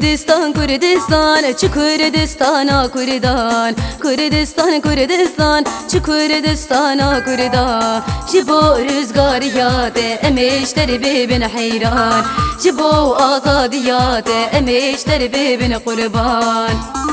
Kurdistan, Kurdistan, çu Kurdistana Kurdan. Kurdistan, Kurdistan, çu Kurdistana Kurdan. Jibo rüzgar yade, emeşleri bebin hayran. Jibo azadiyate, emeşleri bebin kurban.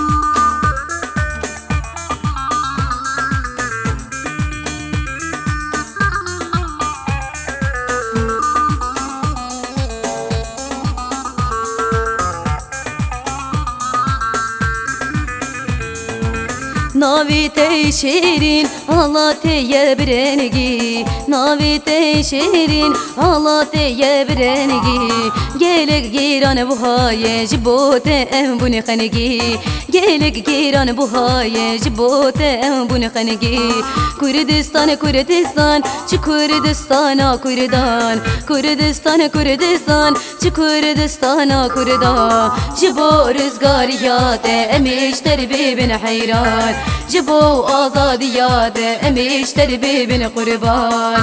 Navi te şirin, Allah teye birengi. Navi te şirin, Allah teye birengi. Gelek giran bu haye, jibote em bunu khanegi. Gelek giran bu haye, jibote em bunu khanegi. Kurdistan, Kurdistan, çu Kurdistana Kurdan. Kurdistan, Kurdistan, çu Kurdistana Kurdan. Jibo rüzgar yate, emişler bebin hayran. Jibo azadiyate, emişler bebin kurban.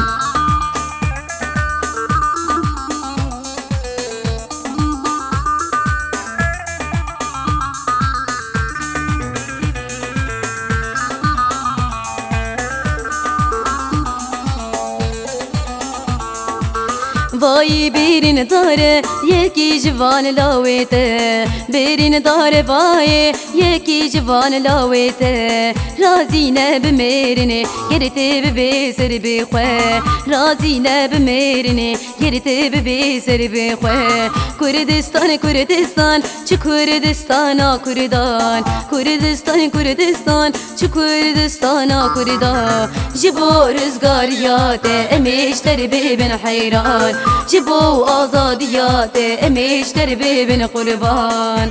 Vay birin dare yeki civan lavete. Birin dare vay yeki civan lavete. Razi ne bimerini gerite bebe seri be khwe. Razi ne bimerini gerite bebe seri be khwe. Kurdistan, Kurdistan, çu Kurdistana Kurdan. Kurdistan, Kurdistan, çu Kurdistana Kurdan. Jibo rüzgar yate, emişleri bebin hayran. Jibo azadiyate, emişleri bebin kurban.